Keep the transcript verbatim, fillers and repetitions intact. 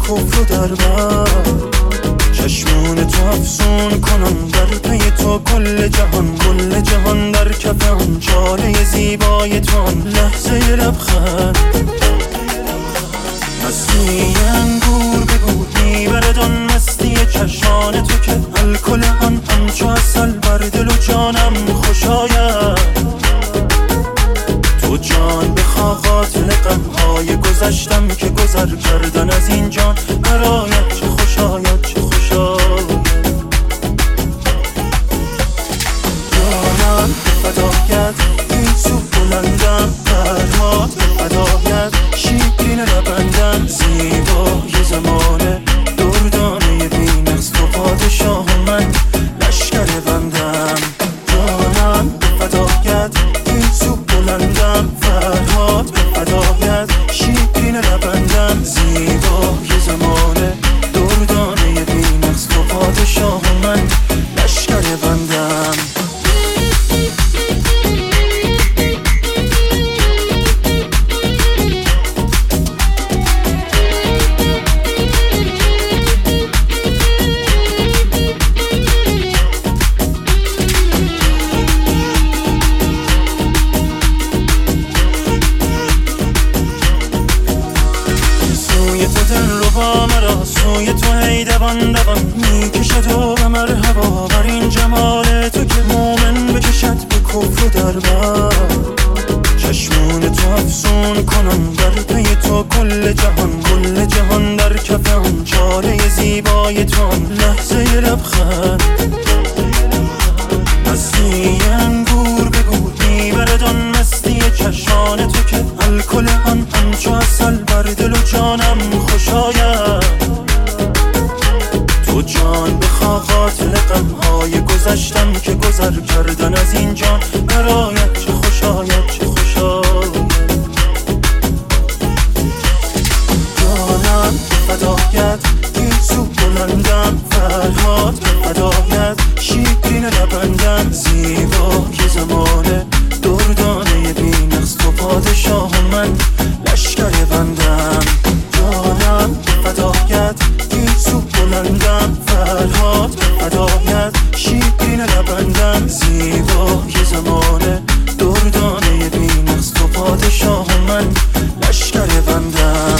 کفر و دربر، چشمون تو افسون کنم در پی تو کل جهان، کل جهان در کف آن چاله زیبای تو، آن لحظه لبخند مستی انگور بگو میبرد آن مستی چشمان تو که الکل آن همچو عسل بر دل و جانم خوش آید. تو جان بخوا قاتل غمهای گذشتم که گذر کردن از این جان برایت چه خوش آید، چه خوش آید. جانم به فدایت این سو بلندم، فرهاد به فدایت شیرین لبندم، زیبای زمانه دردانه بی‌نقص تو پادشاه من لشکر بندم. جانم به فدایت این سو بلندم، فرهاد به فدایت شیرین لبندم، زیبای زمانه دردانه بی‌نقص تو پادشاه من لشکر بندم. سوی تو هی دوان دوان میکشد و به مرحبا بر این جمال تو که مومن بکشد به کفر و دربر، چشمون تو افسون کنم در پی تو کل جهان، کل جهان در کف آن چاله زیبای تو، آن لحظه لبخند مستی انگور بگو میبرد آن مستی چشمان تو که الکل آن همچو عسل بر دل و جانم خوش آید. تو جان بخوا قاتل غمهای گذشتم که گذر کردن از این جان برایت چه خوش آید، چه خوش آید. جانم به فدایت این سو بلندم، فرهاد به فدایت شیرین لبندم، زیبای زمانه دردانه بی‌نقص تو پادشاه من لشکر بندم. جانم به فدایت این سو بلندم، فرهاد به فدایت شیرین لبندم، زیبای زمانه دردانه بی‌نقص تو پادشاه من لشکر بندم.